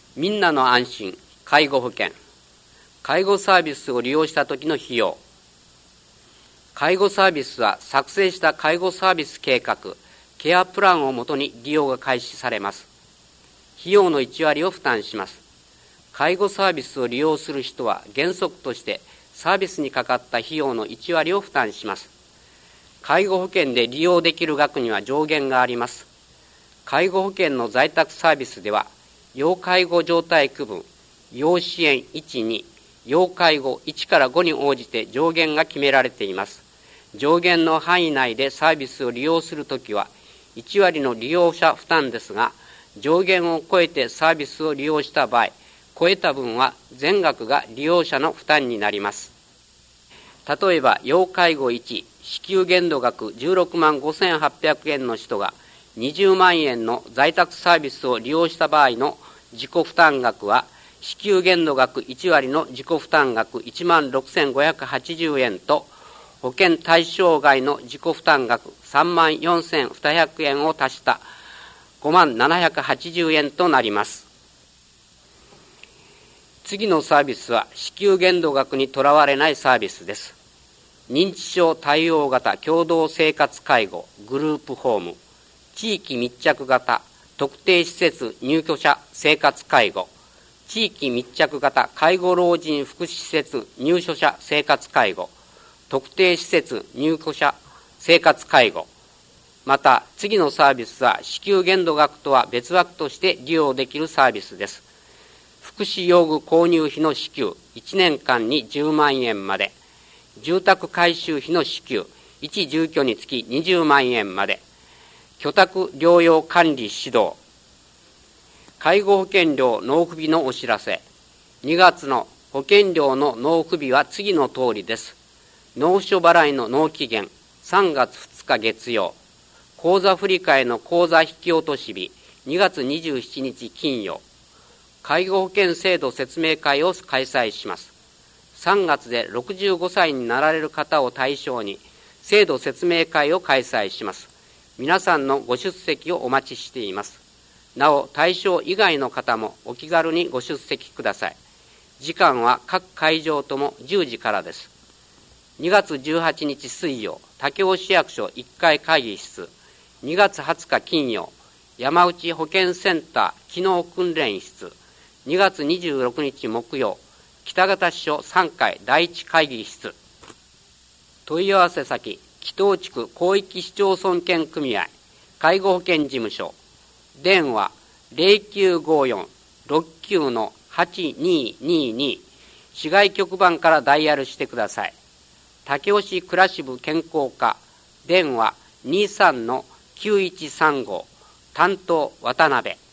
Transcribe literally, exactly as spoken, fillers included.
みんなの安心、介護保険。介護サービスを利用した時の費用。介護サービスは作成した介護サービス計画、ケアプランをもとに利用が開始されます。費用のいち割を負担します。介護サービスを利用する人は原則としてサービスにかかった費用のいち割を負担します。介護保険で利用できる額には上限があります。介護保険の在宅サービスでは、要介護状態区分、要支援いち、に、要介護いちからごに応じて上限が決められています。上限の範囲内でサービスを利用するときは、いち割の利用者負担ですが、上限を超えてサービスを利用した場合、超えた分は全額が利用者の負担になります。例えば、要介護いち、支給限度額じゅうろくまんごせんはっぴゃくえんの人がにじゅうまんえんの在宅サービスを利用した場合の自己負担額は、支給限度額いち割の自己負担額いちまんろくせんごひゃくはちじゅうえんと、保険対象外の自己負担額さんまんよんせんにひゃくえんを足したごまんななひゃくはちじゅうえんとなります。次のサービスは支給限度額にとらわれないサービスです。認知症対応型共同生活介護グループホーム、地域密着型特定施設入居者生活介護、地域密着型介護老人福祉施設入所者生活介護、特定施設入居者生活介護。また次のサービスは支給限度額とは別枠として利用できるサービスです。福祉用具購入費の支給いちねんかんにじゅうまんえんまで、住宅改修費の支給いち住居につきにじゅうまんえんまで、居宅療養管理指導。介護保険料納付日のお知らせ。にがつの保険料の納付日は次の通りです。納付書払いの納期限さんがつふつか月曜、口座振替の口座引き落とし日にがつにじゅうしちにち金曜。介護保険制度説明会を開催します。さんがつでろくじゅうごさいになられる方を対象に制度説明会を開催します。皆さんのご出席をお待ちしています。なお対象以外の方もお気軽にご出席ください。時間は各会場ともじゅうじからです。にがつじゅうはちにち水曜、武雄市役所いっかい会議室。にがつはつか金曜、山内保健センター機能訓練室。にがつにじゅうろくにち木曜、北方支所さんかいだいいち会議室。問い合わせ先、木頭地区広域市町村圏組合介護保険事務所。電話 ゼロきゅうごよん ろくきゅう はちにーにーにー。市外局番からダイヤルしてください。武雄市暮らし部健康課。電話 にじゅうさんのきゅういちさんご。担当渡辺。